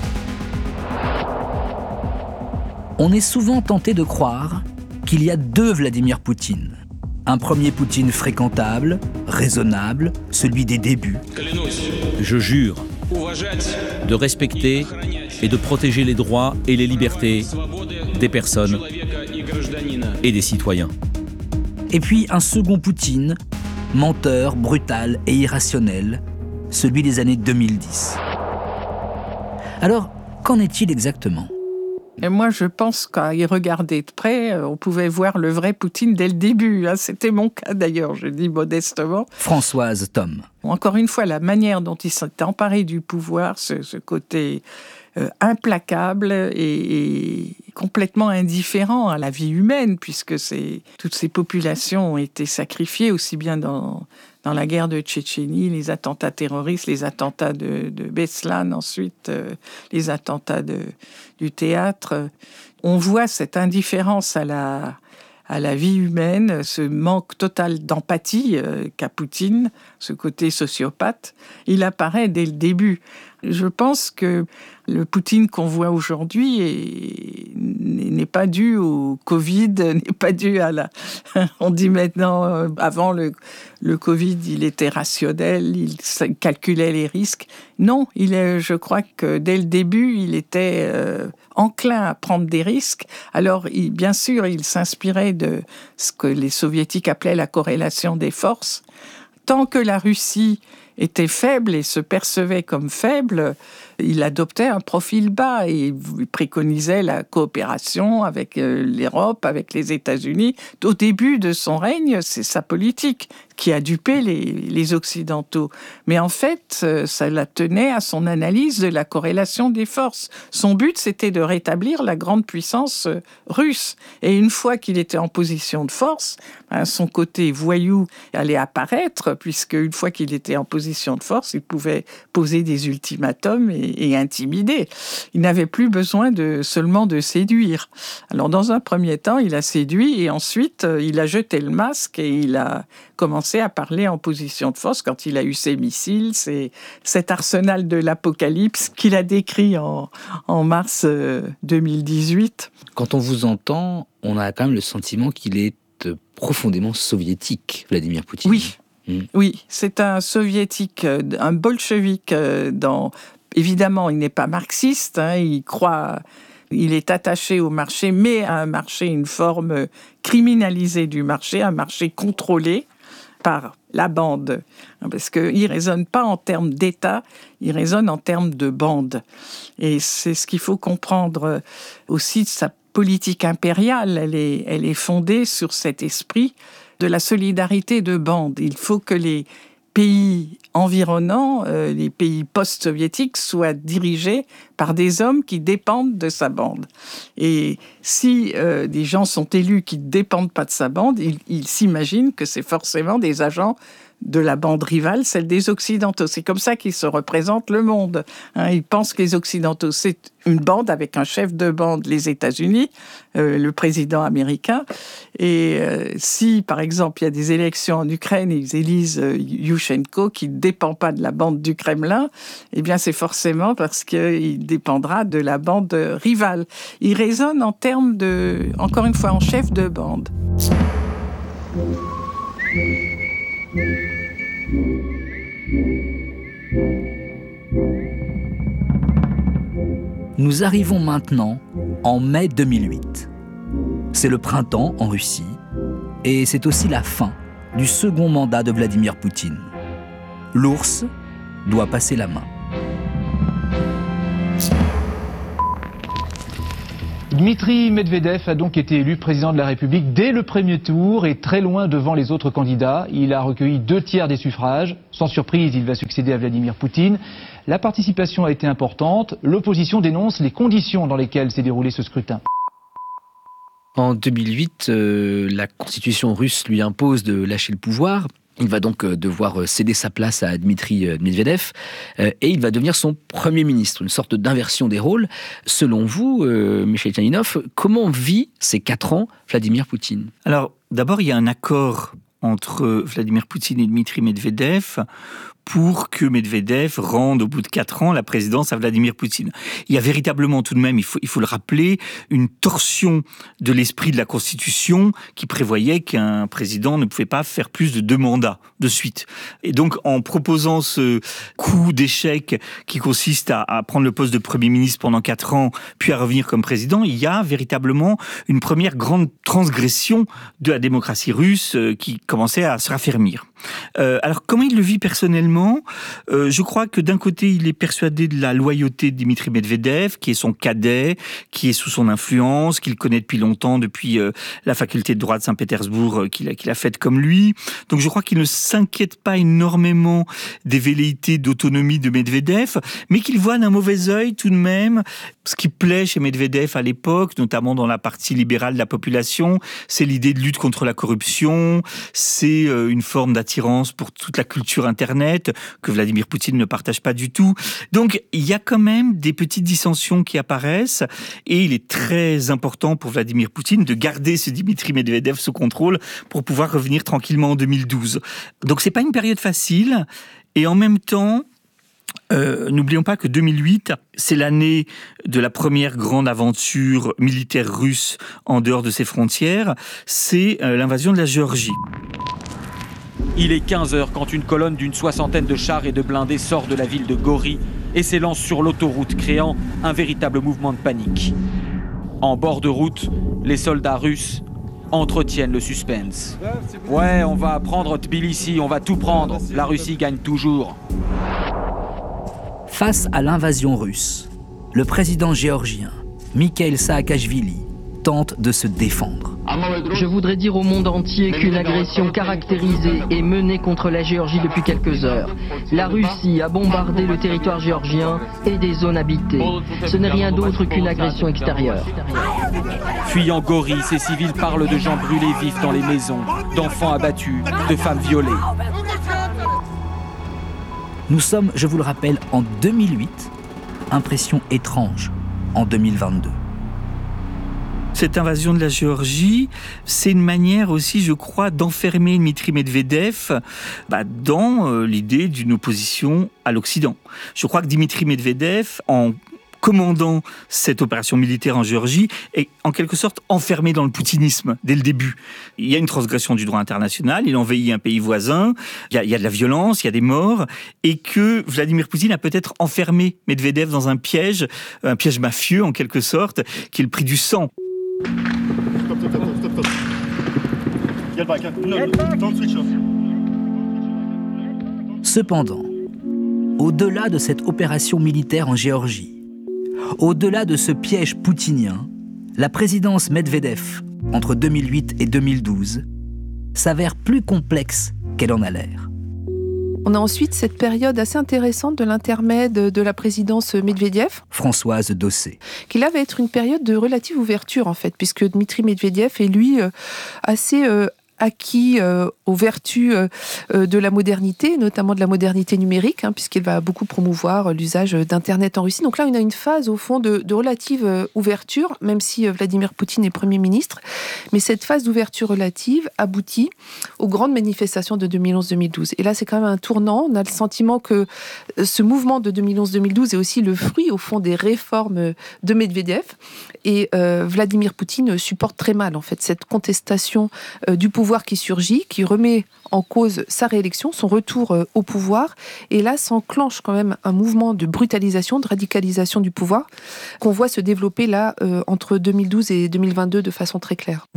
On est souvent tenté de croire qu'il y a deux Vladimir Poutine. Un premier Poutine fréquentable, raisonnable, celui des débuts. Je jure de respecter et de protéger les droits et les libertés des personnes et des citoyens. Et puis un second Poutine, menteur, brutal et irrationnel, celui des années deux mille dix. Alors, qu'en est-il exactement ? Et moi, je pense qu'à y regarder de près, on pouvait voir le vrai Poutine dès le début. Hein. C'était mon cas d'ailleurs, je dis modestement. Françoise Thom. Encore une fois, la manière dont il s'est emparé du pouvoir, ce, ce côté euh, implacable et, et complètement indifférent à la vie humaine, puisque c'est, toutes ces populations ont été sacrifiées, aussi bien dans... dans la guerre de Tchétchénie, les attentats terroristes, les attentats de, de Beslan, ensuite euh, les attentats de, du théâtre. On voit cette indifférence à la, à la vie humaine, ce manque total d'empathie euh, qu'a Poutine, ce côté sociopathe. Il apparaît dès le début. Je pense que Le Poutine qu'on voit aujourd'hui est... n'est pas dû au Covid, n'est pas dû à la... On dit maintenant, euh, avant le, le Covid, il était rationnel, il calculait les risques. Non, il est, je crois que dès le début, il était euh, enclin à prendre des risques. Alors, il, bien sûr, il s'inspirait de ce que les soviétiques appelaient la corrélation des forces. Tant que la Russie était faible et se percevait comme faible, il adoptait un profil bas et il préconisait la coopération avec l'Europe, avec les États-Unis. Au début de son règne, c'est sa politique qui a dupé les, les Occidentaux. Mais en fait, ça la tenait à son analyse de la corrélation des forces. Son but, c'était de rétablir la grande puissance russe. Et une fois qu'il était en position de force, son côté voyou allait apparaître, puisque une fois qu'il était en position de force, il pouvait poser des ultimatums et et intimider. Il n'avait plus besoin de, seulement de séduire. Alors, dans un premier temps, il a séduit et ensuite, il a jeté le masque et il a commencé à parler en position de force quand il a eu ses missiles, ses, cet arsenal de l'apocalypse qu'il a décrit en, en mars deux mille dix-huit. Quand on vous entend, on a quand même le sentiment qu'il est profondément soviétique, Vladimir Poutine. Oui. Mmh. Oui, c'est un soviétique, un bolchevique dans... Évidemment, il n'est pas marxiste, hein, il croit, il est attaché au marché, mais à un marché, une forme criminalisée du marché, un marché contrôlé par la bande. Parce qu'il ne raisonne pas en termes d'État, il raisonne en termes de bande. Et c'est ce qu'il faut comprendre aussi de sa politique impériale. Elle est, elle est fondée sur cet esprit de la solidarité de bande. Il faut que les pays environnants, euh, les pays post-soviétiques, soient dirigés par des hommes qui dépendent de sa bande. Et si euh, des gens sont élus qui ne dépendent pas de sa bande, ils il s'imaginent que c'est forcément des agents de la bande rivale, celle des Occidentaux. C'est comme ça qu'ils se représentent le monde. Hein, ils pensent que les Occidentaux, c'est une bande avec un chef de bande, les États-Unis, euh, le président américain. Et euh, si, par exemple, il y a des élections en Ukraine et ils élisent euh, Yushchenko, qui ne dépend pas de la bande du Kremlin, eh bien, c'est forcément parce qu'il dépendra de la bande rivale. Il raisonne en termes de, encore une fois, en chef de bande. Nous arrivons maintenant en mai deux mille huit. C'est le printemps en Russie et c'est aussi la fin du second mandat de Vladimir Poutine. L'ours doit passer la main. Dmitri Medvedev a donc été élu président de la République dès le premier tour et très loin devant les autres candidats. Il a recueilli deux tiers des suffrages. Sans surprise, il va succéder à Vladimir Poutine. La participation a été importante. L'opposition dénonce les conditions dans lesquelles s'est déroulé ce scrutin. En deux mille huit, euh, la constitution russe lui impose de lâcher le pouvoir. Il va donc devoir céder sa place à Dmitri Medvedev et il va devenir son Premier ministre, une sorte d'inversion des rôles. Selon vous, euh, Michel Tchaninov, comment vit ces quatre ans Vladimir Poutine ? Alors, d'abord, il y a un accord entre Vladimir Poutine et Dmitri Medvedev pour que Medvedev rende au bout de quatre ans la présidence à Vladimir Poutine. Il y a véritablement tout de même, il faut, il faut le rappeler, une torsion de l'esprit de la Constitution qui prévoyait qu'un président ne pouvait pas faire plus de deux mandats de suite. Et donc, en proposant ce coup d'échec qui consiste à, à prendre le poste de Premier ministre pendant quatre ans, puis à revenir comme président, il y a véritablement une première grande transgression de la démocratie russe qui commençait à se raffermir. Euh, alors, comment il le vit personnellement ? Euh, je crois que d'un côté, il est persuadé de la loyauté de Dmitri Medvedev, qui est son cadet, qui est sous son influence, qu'il connaît depuis longtemps, depuis euh, la faculté de droit de Saint-Pétersbourg euh, qu'il a, qu'il a faite comme lui. Donc je crois qu'il ne s'inquiète pas énormément des velléités d'autonomie de Medvedev, mais qu'il voit d'un mauvais œil tout de même ce qui plaît chez Medvedev à l'époque, notamment dans la partie libérale de la population, c'est l'idée de lutte contre la corruption, c'est euh, une forme d'attirance pour toute la culture Internet, que Vladimir Poutine ne partage pas du tout. Donc, il y a quand même des petites dissensions qui apparaissent et il est très important pour Vladimir Poutine de garder ce Dmitri Medvedev sous contrôle pour pouvoir revenir tranquillement en deux mille douze. Donc, c'est pas une période facile et en même temps, Euh, n'oublions pas que deux mille huit, c'est l'année de la première grande aventure militaire russe en dehors de ses frontières. C'est euh, l'invasion de la Géorgie. Il est quinze heures quand une colonne d'une soixantaine de chars et de blindés sort de la ville de Gori et s'élance sur l'autoroute, créant un véritable mouvement de panique. En bord de route, les soldats russes entretiennent le suspense. Ouais, on va prendre Tbilissi, on va tout prendre. La Russie gagne toujours. Face à l'invasion russe, le président géorgien, Mikhail Saakashvili, tente de se défendre. Je voudrais dire au monde entier qu'une agression caractérisée est menée contre la Géorgie depuis quelques heures. La Russie a bombardé le territoire géorgien et des zones habitées. Ce n'est rien d'autre qu'une agression extérieure. Fuyant Gori, ces civils parlent de gens brûlés vifs dans les maisons, d'enfants abattus, de femmes violées. Nous sommes, je vous le rappelle, en deux mille huit, impression étrange en deux mille vingt-deux. Cette invasion de la Géorgie, c'est une manière aussi, je crois, d'enfermer Dmitri Medvedev bah, dans euh, l'idée d'une opposition à l'Occident. Je crois que Dmitri Medvedev, en commandant cette opération militaire en Géorgie, est en quelque sorte enfermé dans le poutinisme dès le début. Il y a une transgression du droit international, il envahit un pays voisin, il y a, il y a de la violence, il y a des morts, et que Vladimir Poutine a peut-être enfermé Medvedev dans un piège, un piège mafieux en quelque sorte, qui est le prix du sang. Stop, stop, stop, stop, stop. Get back, no, no, don't switch off. Cependant, au-delà de cette opération militaire en Géorgie, au-delà de ce piège poutinien, la présidence Medvedev, entre deux mille huit et deux mille douze, s'avère plus complexe qu'elle en a l'air. On a ensuite cette période assez intéressante de l'intermède de la présidence Medvedev. Françoise Dossé. Qui là va être une période de relative ouverture en fait, puisque Dmitri Medvedev est lui euh, assez euh, acquis euh, aux vertus euh, de la modernité, notamment de la modernité numérique, hein, puisqu'il va beaucoup promouvoir l'usage d'Internet en Russie. Donc là, on a une phase, au fond, de, de relative euh, ouverture, même si euh, Vladimir Poutine est Premier ministre. Mais cette phase d'ouverture relative aboutit aux grandes manifestations de deux mille onze deux mille douze. Et là, c'est quand même un tournant. On a le sentiment que ce mouvement de deux mille onze deux mille douze est aussi le fruit, au fond, des réformes de Medvedev. Et euh, Vladimir Poutine supporte très mal, en fait, cette contestation euh, du pouvoir qui surgit, qui remet en cause sa réélection, son retour euh, au pouvoir. Et là, s'enclenche quand même un mouvement de brutalisation, de radicalisation du pouvoir, qu'on voit se développer là, euh, entre deux mille douze et deux mille vingt-deux de façon très claire.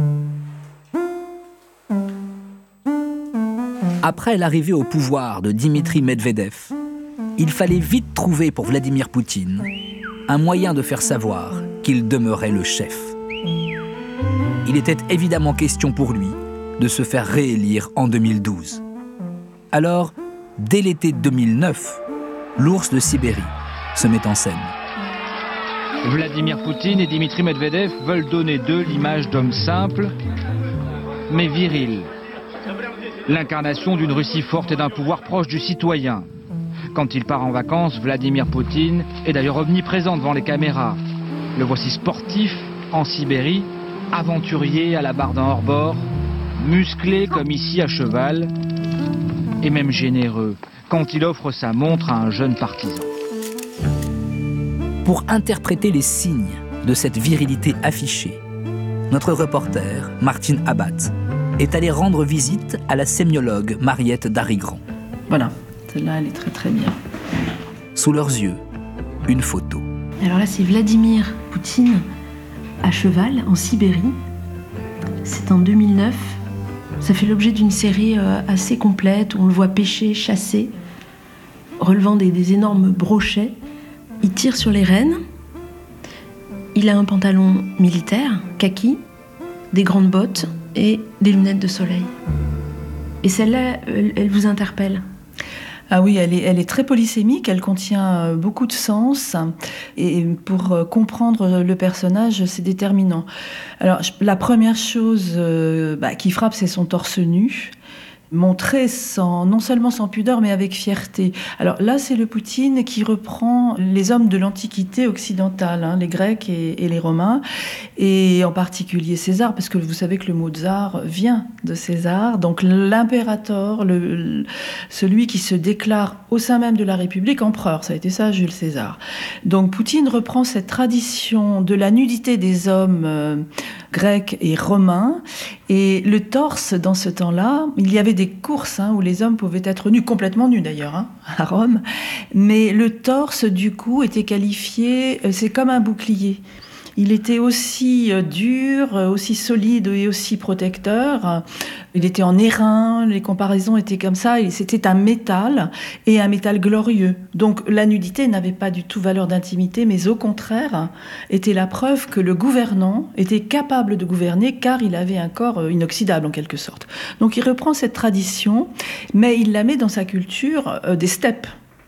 Après l'arrivée au pouvoir de Dmitri Medvedev, il fallait vite trouver pour Vladimir Poutine un moyen de faire savoir qu'il demeurait le chef. Il était évidemment question pour lui de se faire réélire en deux mille douze. Alors, dès l'été deux mille neuf, l'ours de Sibérie se met en scène. Vladimir Poutine et Dmitri Medvedev veulent donner d'eux l'image d'hommes simples, mais virils. L'incarnation d'une Russie forte et d'un pouvoir proche du citoyen. Quand il part en vacances, Vladimir Poutine est d'ailleurs omniprésent devant les caméras. Le voici sportif, en Sibérie, aventurier à la barre d'un hors-bord, musclé comme ici à cheval, et même généreux quand il offre sa montre à un jeune partisan. Pour interpréter les signes de cette virilité affichée, notre reporter, Martine Abat, est allée rendre visite à la sémiologue Mariette Darigrand. Voilà, celle-là, elle est très très bien. Sous leurs yeux, une photo. Alors là, c'est Vladimir Poutine à cheval en Sibérie. C'est en deux mille neuf. Ça fait l'objet d'une série assez complète où on le voit pêcher, chasser, relevant des, des énormes brochets. Il tire sur les rennes. Il a un pantalon militaire, kaki, des grandes bottes et des lunettes de soleil. Et celle-là, elle, elle vous interpelle ? Ah oui, elle est, elle est très polysémique, elle contient beaucoup de sens. Et pour comprendre le personnage, c'est déterminant. Alors, la première chose euh, bah, qui frappe, c'est son torse nu. montré sans, non seulement sans pudeur, mais avec fierté. Alors là, c'est le Poutine qui reprend les hommes de l'Antiquité occidentale, hein, les Grecs et, et les Romains, et en particulier César, parce que vous savez que le mot tsar vient de César, donc l'impérator, le, le, celui qui se déclare au sein même de la République empereur, ça a été ça, Jules César. Donc Poutine reprend cette tradition de la nudité des hommes euh, grecs et romains, et le torse, dans ce temps-là, il y avait des courses hein, où les hommes pouvaient être nus, complètement nus d'ailleurs, hein, à Rome, mais le torse, du coup, était qualifié, c'est comme un bouclier. Il était aussi dur, aussi solide et aussi protecteur. Il était en airain, les comparaisons étaient comme ça. Et c'était un métal, et un métal glorieux. Donc la nudité n'avait pas du tout valeur d'intimité, mais au contraire, était la preuve que le gouvernant était capable de gouverner, car il avait un corps inoxydable en quelque sorte. Donc il reprend cette tradition, mais il la met dans sa culture euh, des steppes.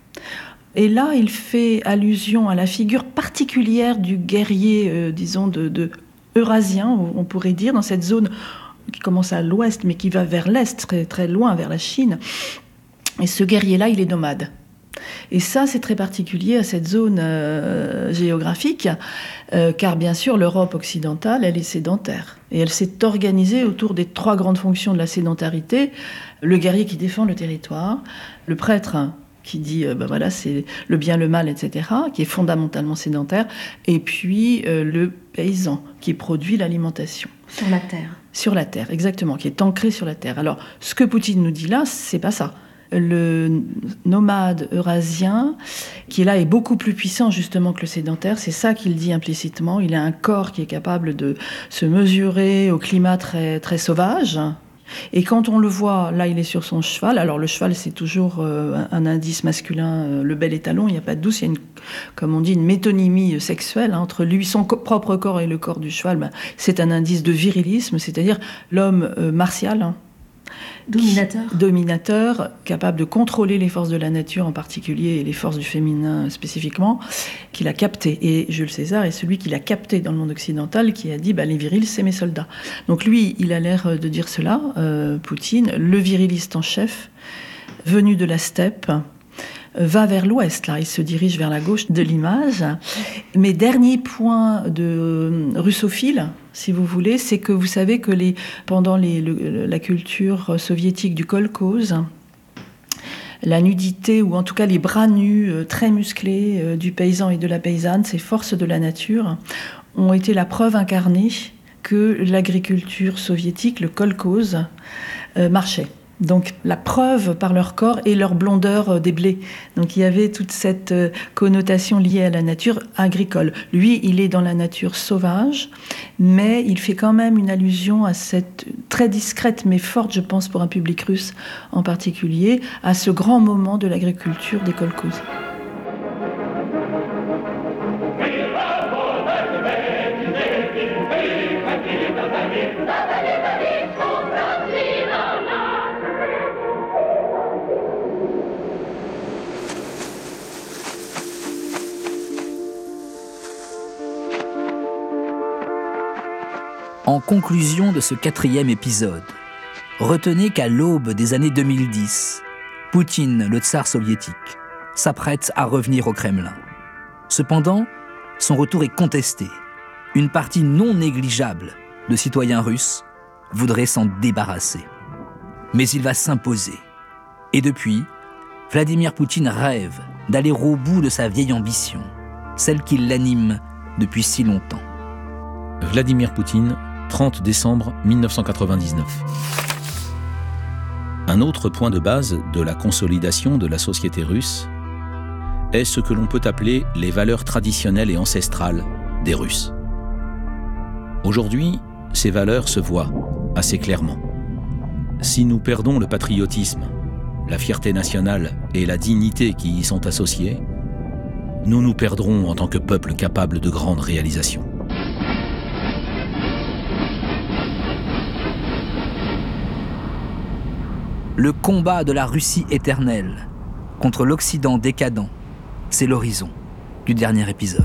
Et là, il fait allusion à la figure particulière du guerrier, euh, disons, de, de eurasien, on pourrait dire, dans cette zone qui commence à l'ouest, mais qui va vers l'est, très, très loin, vers la Chine. Et ce guerrier-là, il est nomade. Et ça, c'est très particulier à cette zone euh, géographique, euh, car bien sûr, l'Europe occidentale, elle est sédentaire. Et elle s'est organisée autour des trois grandes fonctions de la sédentarité. Le guerrier qui défend le territoire, le prêtre qui dit, euh, ben voilà, c'est le bien, le mal, et cetera, qui est fondamentalement sédentaire, et puis euh, le paysan, qui produit l'alimentation. Sur la terre. Sur la terre, exactement, qui est ancré sur la terre. Alors, ce que Poutine nous dit là, c'est pas ça. Le nomade eurasien, qui là est beaucoup plus puissant justement que le sédentaire, c'est ça qu'il dit implicitement. Il a un corps qui est capable de se mesurer au climat très, très sauvage. Et quand on le voit, là il est sur son cheval, alors le cheval c'est toujours euh, un indice masculin, euh, le bel étalon, il n'y a pas de doute, il y a une, comme on dit, une métonymie sexuelle hein, entre lui, son co- propre corps et le corps du cheval, ben, c'est un indice de virilisme, c'est-à-dire l'homme euh, martial, hein, Dominateur. Qui, dominateur, capable de contrôler les forces de la nature en particulier et les forces du féminin spécifiquement, qu'il a capté. Et Jules César est celui qui l'a capté dans le monde occidental, qui a dit bah, « les virils, c'est mes soldats ». Donc lui, il a l'air de dire cela, euh, Poutine, le viriliste en chef, venu de la steppe, va vers l'ouest, là, il se dirige vers la gauche de l'image. Mais dernier point de russophile, si vous voulez, c'est que vous savez que les, pendant les, le, la culture soviétique du kolkhoze, la nudité, ou en tout cas les bras nus, très musclés du paysan et de la paysanne, ces forces de la nature, ont été la preuve incarnée que l'agriculture soviétique, le kolkhoze, euh, marchait. Donc la preuve par leur corps et leur blondeur des blés. Donc il y avait toute cette connotation liée à la nature agricole. Lui, il est dans la nature sauvage, mais il fait quand même une allusion à cette très discrète mais forte, je pense pour un public russe en particulier, à ce grand moment de l'agriculture des kolkhozes. En conclusion de ce quatrième épisode, retenez qu'à l'aube des années deux mille dix, Poutine, le tsar soviétique, s'apprête à revenir au Kremlin. Cependant, son retour est contesté. Une partie non négligeable de citoyens russes voudrait s'en débarrasser. Mais il va s'imposer. Et depuis, Vladimir Poutine rêve d'aller au bout de sa vieille ambition, celle qui l'anime depuis si longtemps. Vladimir Poutine, trente décembre mille neuf cent quatre-vingt-dix-neuf. Un autre point de base de la consolidation de la société russe est ce que l'on peut appeler les valeurs traditionnelles et ancestrales des Russes. Aujourd'hui, ces valeurs se voient assez clairement. Si nous perdons le patriotisme, la fierté nationale et la dignité qui y sont associées, nous nous perdrons en tant que peuple capable de grandes réalisations. Le combat de la Russie éternelle contre l'Occident décadent, c'est l'horizon du dernier épisode.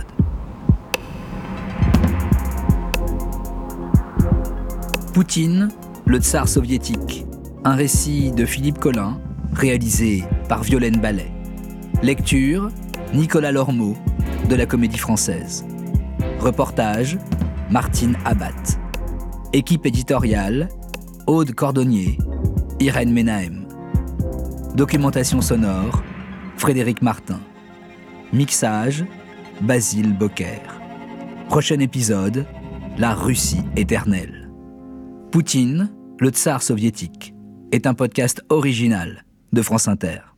Poutine, le tsar soviétique, Un récit de Philippe Collin, réalisé par Violaine Ballet. Lecture, Nicolas Lormeau, de la Comédie Française. Reportage, Martine Abat. Équipe éditoriale, Aude Cordonnier, Irène Menahem. Documentation sonore, Frédéric Martin. Mixage, Basile Bocquer. Prochain épisode, la Russie éternelle. Poutine, le tsar soviétique, est un podcast original de France Inter.